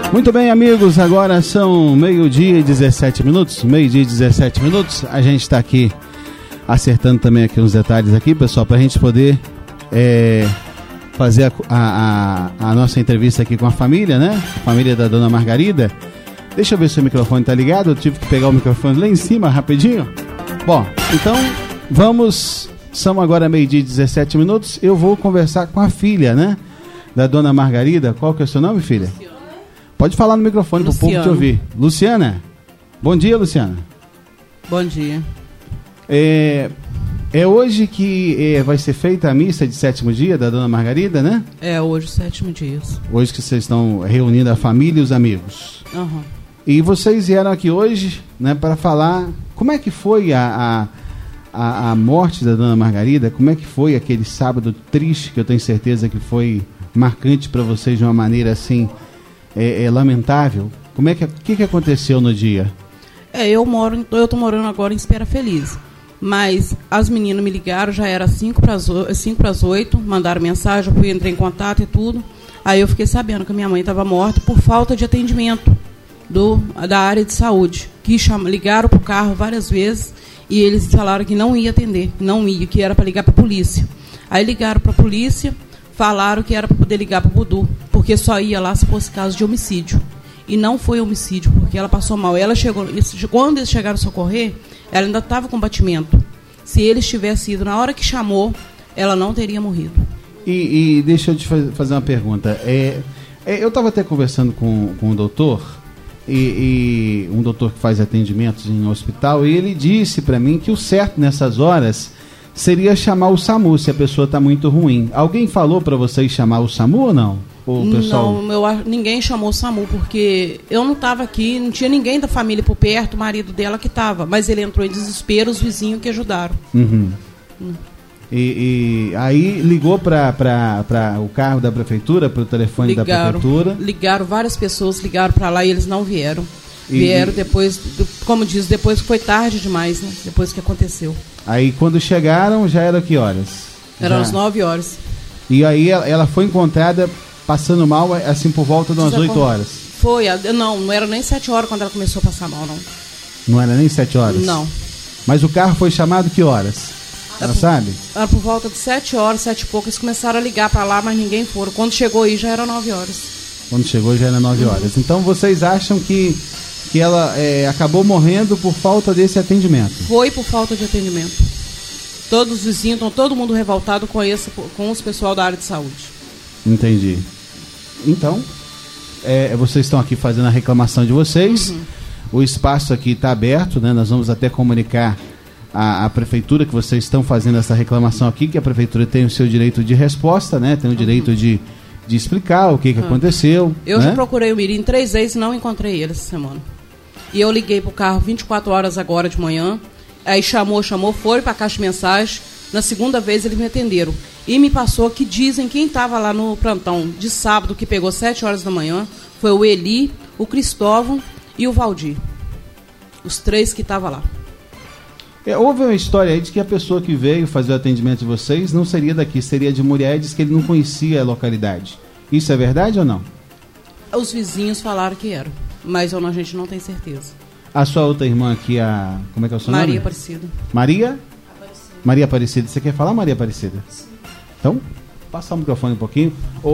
Muito bem, amigos, agora são meio-dia e 17 minutos. Meio-dia e 17 minutos. A gente está aqui acertando também aqui uns detalhes aqui, pessoal, para a gente poder fazer a nossa entrevista aqui com a família, né? A família da Dona Margarida. Deixa eu ver se o microfone tá ligado. Eu tive que pegar o microfone lá em cima, rapidinho. Bom, então vamos... São agora meio-dia e 17 minutos. Eu vou conversar com a filha, né? Da Dona Margarida. Qual que é o seu nome, filha? Luciana. Pode falar no microfone para o povo te ouvir. Luciana? Bom dia, Luciana. Bom dia. É hoje que vai ser feita a missa de 7º dia da Dona Margarida, né? É hoje, 7º dia. Hoje que vocês estão reunindo a família e os amigos. Uhum. E vocês vieram aqui hoje, né, para falar como é que foi a morte da Dona Margarida, como é que foi aquele sábado triste, que eu tenho certeza que foi marcante para vocês de uma maneira assim, lamentável. O que aconteceu no dia? Eu tô morando agora em Espera Feliz, mas as meninas me ligaram, já era 5 para as 8, mandaram mensagem, eu entrei em contato e tudo. Aí eu fiquei sabendo que a minha mãe estava morta por falta de atendimento da área de saúde, que ligaram para o carro várias vezes e eles falaram que não ia atender, que era para ligar para a polícia. Aí ligaram para a polícia, falaram que era para poder ligar para o Budu, porque só ia lá se fosse caso de homicídio. E não foi homicídio, porque ela passou mal. Ela chegou, quando eles chegaram a socorrer, ela ainda estava com batimento. Se eles tivessem ido na hora que chamou, ela não teria morrido. E deixa eu te fazer uma pergunta. Eu estava até conversando com um doutor, e um doutor que faz atendimentos em hospital, e ele disse para mim que o certo nessas horas seria chamar o SAMU, se a pessoa está muito ruim. Alguém falou para vocês chamar o SAMU ou não? O pessoal... Não, ninguém chamou o SAMU, porque eu não estava aqui, não tinha ninguém da família por perto, o marido dela que estava, mas ele entrou em desespero, os vizinhos que ajudaram. Uhum. E aí ligou para o carro da prefeitura, para o telefone da prefeitura? Ligaram, várias pessoas ligaram para lá e eles não vieram. Vieram depois, como diz, depois foi tarde demais, né? Depois que aconteceu. Aí quando chegaram, já era que horas? Eram as 9 horas. E aí ela foi encontrada passando mal, assim, por volta de umas 8 horas? Foi, não era nem 7 horas quando ela começou a passar mal, não. Não era nem 7 horas? Não. Mas o carro foi chamado que horas? Ela sabe? Era por volta de 7 horas, 7 e pouco, eles começaram a ligar para lá, mas ninguém foram. Quando chegou aí já era 9 horas. Quando chegou já era 9 horas. Então vocês acham que ela acabou morrendo por falta desse atendimento? Foi por falta de atendimento. Todos os vizinhos, estão todo mundo revoltado com os pessoal da área de saúde. Entendi. Então, vocês estão aqui fazendo a reclamação de vocês. Uhum. O espaço aqui está aberto, né? Nós vamos até comunicar à prefeitura que vocês estão fazendo essa reclamação aqui, que a prefeitura tem o seu direito de resposta, né? Tem o direito de explicar o que aconteceu. Eu já procurei o Mirim 3 vezes e não encontrei ele essa semana. E eu liguei pro carro 24 horas agora de manhã, aí chamou, foi para a caixa de mensagem. Na segunda vez eles me atenderam. E me passou que dizem quem estava lá no plantão de sábado, que pegou 7 horas da manhã, foi o Eli, o Cristóvão e o Valdir. Os 3 que estavam lá. Houve uma história aí de que a pessoa que veio fazer o atendimento de vocês não seria daqui, seria de Murié, diz que ele não conhecia a localidade. Isso é verdade ou não? Os vizinhos falaram que era, mas a gente não tem certeza. A sua outra irmã aqui, como é que é o seu nome? Maria Aparecida. Maria Aparecida. Você quer falar, Maria Aparecida? Sim. Então, passar o microfone um pouquinho.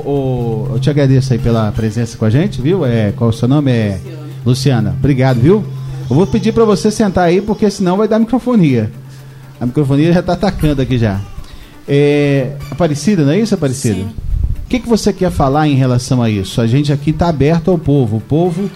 Eu te agradeço aí pela presença com a gente, viu? Qual é o seu nome? Luciana. Obrigado, viu? Eu vou pedir para você sentar aí, porque senão vai dar microfonia. A microfonia já está atacando aqui já. Aparecida, não é isso, Aparecida? Sim. O que você quer falar em relação a isso? A gente aqui está aberto ao povo. O povo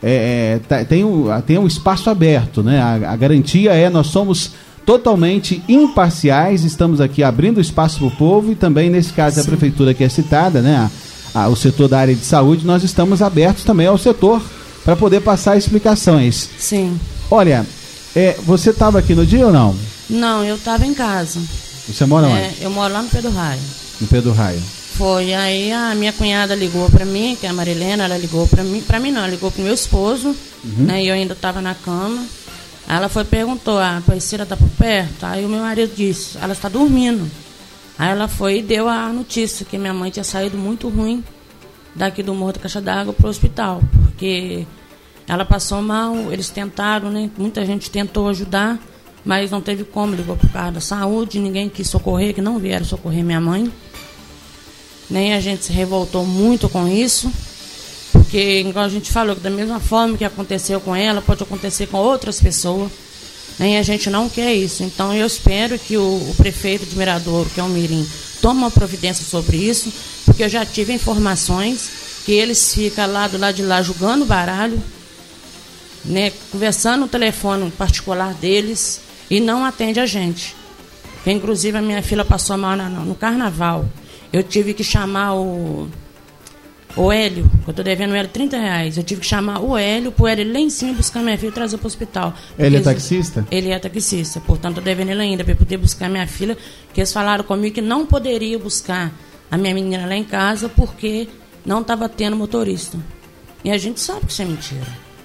tem um espaço aberto, né? A garantia nós somos totalmente imparciais, estamos aqui abrindo espaço para o povo e também, nesse caso, a prefeitura que é citada, né? O setor da área de saúde, nós estamos abertos também ao setor para poder passar explicações. Sim. Olha, você estava aqui no dia ou não? Não, eu estava em casa. Você mora onde? Eu moro lá no Pedro Raio. No Pedro Raio. Foi, aí a minha cunhada ligou para mim, que é a Marilena, ela ligou para mim não, ela ligou para o meu esposo, né, e eu ainda estava na cama. Aí ela perguntou, a Aparecida está por perto? Aí o meu marido disse, ela está dormindo. Aí ela foi e deu a notícia que minha mãe tinha saído muito ruim daqui do Morro da Caixa d'Água para o hospital, porque ela passou mal, eles tentaram, né? Muita gente tentou ajudar, mas não teve como, ligou por causa da saúde, ninguém quis socorrer, que não vieram socorrer minha mãe. Nem a gente se revoltou muito com isso, porque, igual a gente falou, que da mesma forma que aconteceu com ela, pode acontecer com outras pessoas, nem a gente não quer isso. Então eu espero que o prefeito de Miradouro, que é o Mirim, tome uma providência sobre isso, porque eu já tive informações que eles ficam lá do lado de lá jogando baralho, né, conversando no telefone particular deles e não atende a gente. Que, inclusive a minha filha passou mal no carnaval. Eu tive que chamar o Hélio, que eu estou devendo o Hélio R$30. Eu tive que chamar o Hélio, para o Hélio lá em cima buscar minha filha e trazer para o hospital. Ele é taxista? Ele é taxista, portanto estou devendo ele ainda para poder buscar minha filha, que eles falaram comigo que não poderia buscar a minha menina lá em casa porque não estava tendo motorista. E a gente sabe que isso é mentira.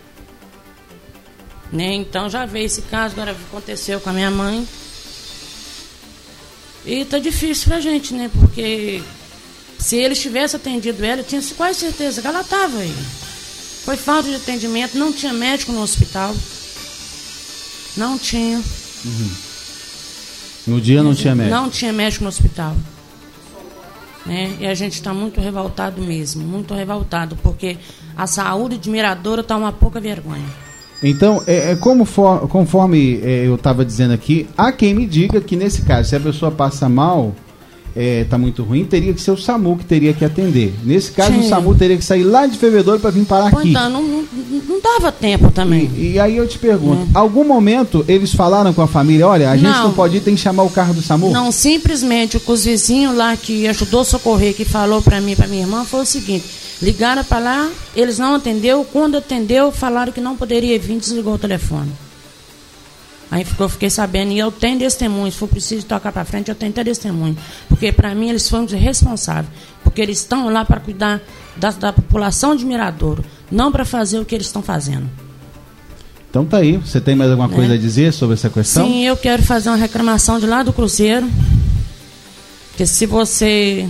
Né? Então já veio esse caso, agora aconteceu com a minha mãe. E tá difícil pra gente, né? Porque se eles tivessem atendido ela, eu tinha quase certeza que ela estava aí. Foi falta de atendimento, não tinha médico no hospital. Não tinha. Uhum. No dia não tinha médico? Não tinha médico no hospital. Né? E a gente está muito revoltado mesmo, muito revoltado, porque a saúde de Miradouro está uma pouca vergonha. Então, conforme eu estava dizendo aqui, há quem me diga que nesse caso, se a pessoa passa mal, está muito ruim, teria que ser o SAMU que teria que atender. Nesse caso, o SAMU teria que sair lá de Fervedouro para vir parar aqui. Então, não dava tempo também. E aí eu te pergunto, algum momento eles falaram com a família, olha, a gente não pode ir, tem que chamar o carro do SAMU? Não, simplesmente os vizinhos lá que ajudou a socorrer, que falou para mim e para minha irmã, foi o seguinte: ligaram para lá, eles não atendeu, quando atendeu, falaram que não poderia vir, desligou o telefone. Aí eu fiquei sabendo, e eu tenho testemunho, se for preciso tocar para frente, eu tenho até testemunho. Porque para mim eles foram responsáveis, porque eles estão lá para cuidar da população de Miradouro, não para fazer o que eles estão fazendo. Então tá aí, você tem mais alguma coisa a dizer sobre essa questão? Sim, eu quero fazer uma reclamação de lá do Cruzeiro, que se você...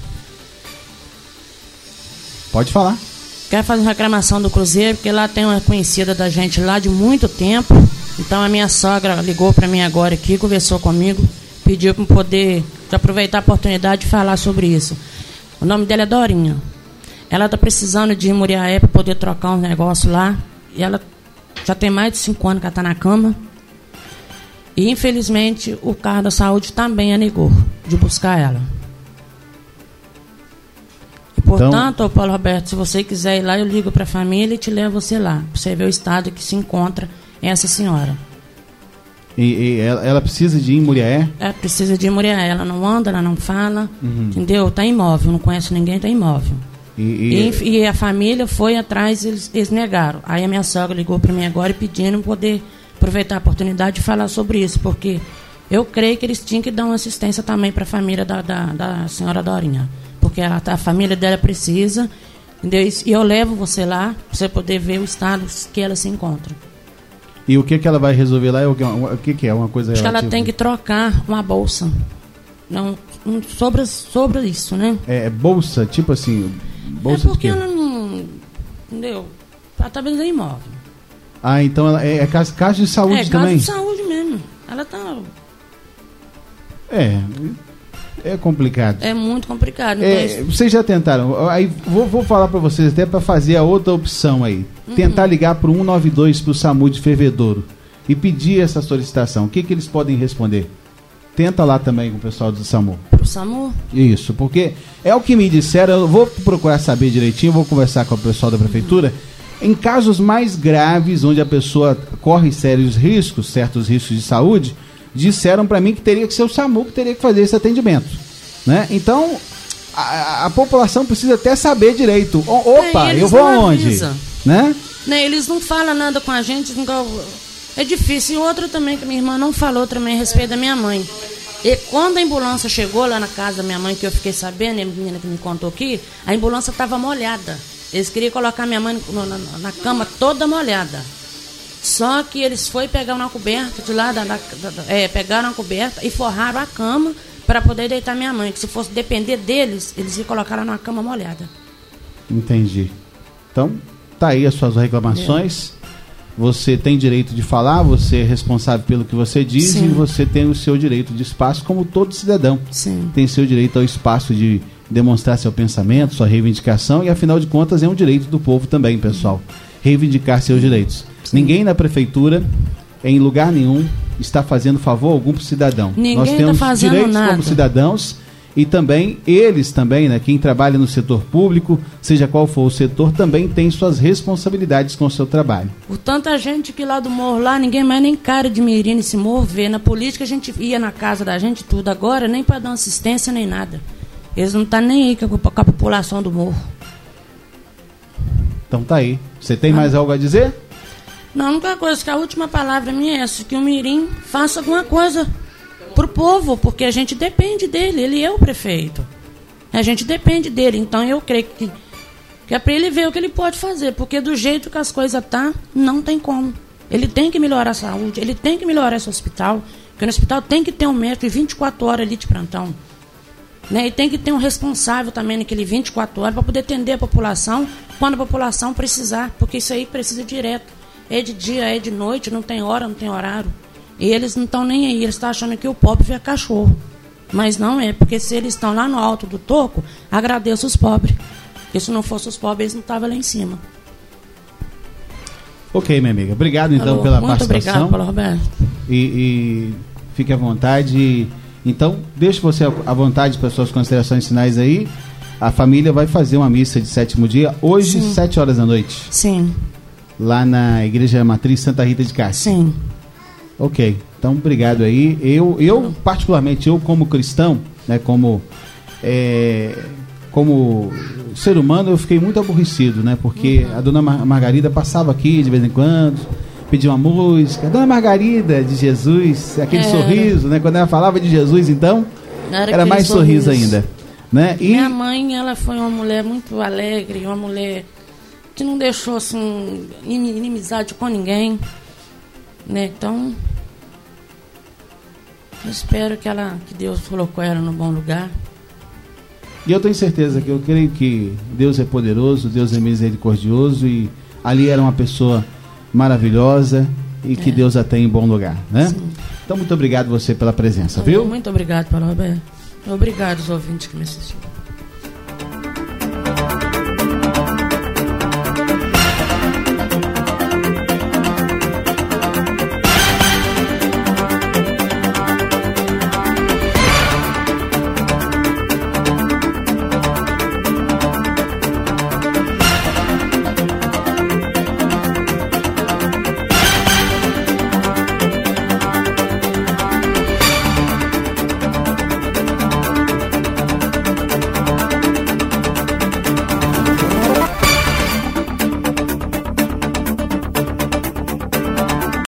Pode falar. Quero fazer uma reclamação do Cruzeiro, porque lá tem uma conhecida da gente lá de muito tempo. Então a minha sogra ligou para mim agora aqui, conversou comigo, pediu para poder aproveitar a oportunidade de falar sobre isso. O nome dela é Dorinha. Ela está precisando de ir em Muriaé para poder trocar um negócio lá. E ela já tem mais de 5 anos que ela está na cama. E infelizmente o carro da saúde também a negou de buscar ela. Portanto, então, Paulo Roberto, se você quiser ir lá, eu ligo para a família e te levo você lá, para você ver o estado que se encontra essa senhora. E ela precisa de ir em Muriaé? Ela precisa de ir em Muriaé. Ela não anda, ela não fala, entendeu? Está imóvel, não conhece ninguém, está imóvel. E a família foi atrás, eles negaram. Aí a minha sogra ligou para mim agora e pedindo poder aproveitar a oportunidade de falar sobre isso, porque eu creio que eles tinham que dar uma assistência também para a família da senhora Dorinha. Porque a família dela precisa, entendeu? E eu levo você lá para você poder ver o estado que ela se encontra. E o que ela vai resolver lá? O que é? Uma coisa Acho relativa? que ela tem que trocar uma bolsa. Não, sobre isso, né? É bolsa? Tipo assim, bolsa porque de quê? ela não... Entendeu? Ela está vendendo imóvel. Ah, então ela é caixa de saúde também? É, caixa de saúde mesmo. Ela está... É complicado. É muito complicado. Vocês já tentaram? Aí vou falar para vocês até para fazer a outra opção aí. Tentar ligar para o 192 para o SAMU de Fervedouro e pedir essa solicitação. O que eles podem responder? Tenta lá também com o pessoal do SAMU. Pro SAMU? Isso, porque é o que me disseram. Eu vou procurar saber direitinho, vou conversar com o pessoal da prefeitura. Em casos mais graves, onde a pessoa corre certos riscos de saúde, disseram para mim que teria que ser o SAMU que teria que fazer esse atendimento, né? Então a população precisa até saber direito. Opa, eu vou aonde? Né? Eles não falam nada com a gente. É difícil. E outra também que minha irmã não falou também a respeito da minha mãe. E quando a ambulância chegou lá na casa da minha mãe, que eu fiquei sabendo, a menina que me contou aqui, a ambulância estava molhada. Eles queriam colocar minha mãe na cama toda molhada. Só que eles foram pegar uma coberta de lá, pegaram uma coberta e forraram a cama para poder deitar minha mãe. Que se fosse depender deles, eles iam colocar ela numa cama molhada. Entendi. Então, tá aí as suas reclamações. Você tem direito de falar, você é responsável pelo que você diz. Sim. E você tem o seu direito de espaço, como todo cidadão. Sim. Tem seu direito ao espaço de demonstrar seu pensamento, sua reivindicação, e afinal de contas é um direito do povo também, pessoal, reivindicar seus direitos. Sim. Ninguém na prefeitura, em lugar nenhum, está fazendo favor algum para o cidadão. Ninguém Nós temos tá fazendo direitos nada. como cidadãos, e também eles também, né, quem trabalha no setor público, seja qual for o setor, também tem suas responsabilidades com o seu trabalho. Por tanta gente que lá do morro lá, ninguém mais nem cara de mirim nesse morro vê. Na política a gente ia na casa da gente tudo, agora nem para dar assistência nem nada. Eles não estão nem aí com a população do morro. Então tá aí. Você tem mais algo a dizer? Não, a única coisa, que a última palavra minha é essa, que o mirim faça alguma coisa pro povo, porque a gente depende dele, ele é o prefeito. A gente depende dele, então eu creio que é para ele ver o que ele pode fazer, porque do jeito que as coisas tá, não tem como. Ele tem que melhorar a saúde, ele tem que melhorar esse hospital, porque no hospital tem que ter um médico 24 horas ali de plantão. Né? E tem que ter um responsável também naquele 24 horas para poder atender a população quando a população precisar, porque isso aí precisa direto. É de dia, é de noite, não tem hora, não tem horário. E eles não estão nem aí, eles estão achando que o pobre é cachorro. Mas não é, porque se eles estão lá no alto do toco, agradeço os pobres. Porque se não fossem os pobres, eles não estavam lá em cima. Ok, minha amiga. Obrigado, então, pela participação. Muito obrigado, Paulo Roberto. E fique à vontade. Então, deixe você à vontade para suas considerações finais aí. A família vai fazer uma missa de 7º dia, hoje, 7 horas da noite. Sim. Lá na Igreja Matriz Santa Rita de Cássia. Sim. Ok, então obrigado aí. Eu particularmente, eu como cristão, né, como ser humano, eu fiquei muito aborrecido, né, porque a dona Margarida passava aqui de vez em quando, pedia uma música, Dona Margarida de Jesus, aquele sorriso, né, quando ela falava de Jesus, então, era mais sorriso ainda. Né? E minha mãe, ela foi uma mulher muito alegre, uma mulher que não deixou assim, inimizade com ninguém. Né? Então, eu espero que Deus colocou ela no bom lugar. E eu tenho certeza que eu creio que Deus é poderoso, Deus é misericordioso, e ali era uma pessoa maravilhosa e que Deus a tem em bom lugar, né? Sim. Então, muito obrigado você pela presença, viu? Muito obrigado, Paulo Roberto. Obrigado aos ouvintes que me assistiram.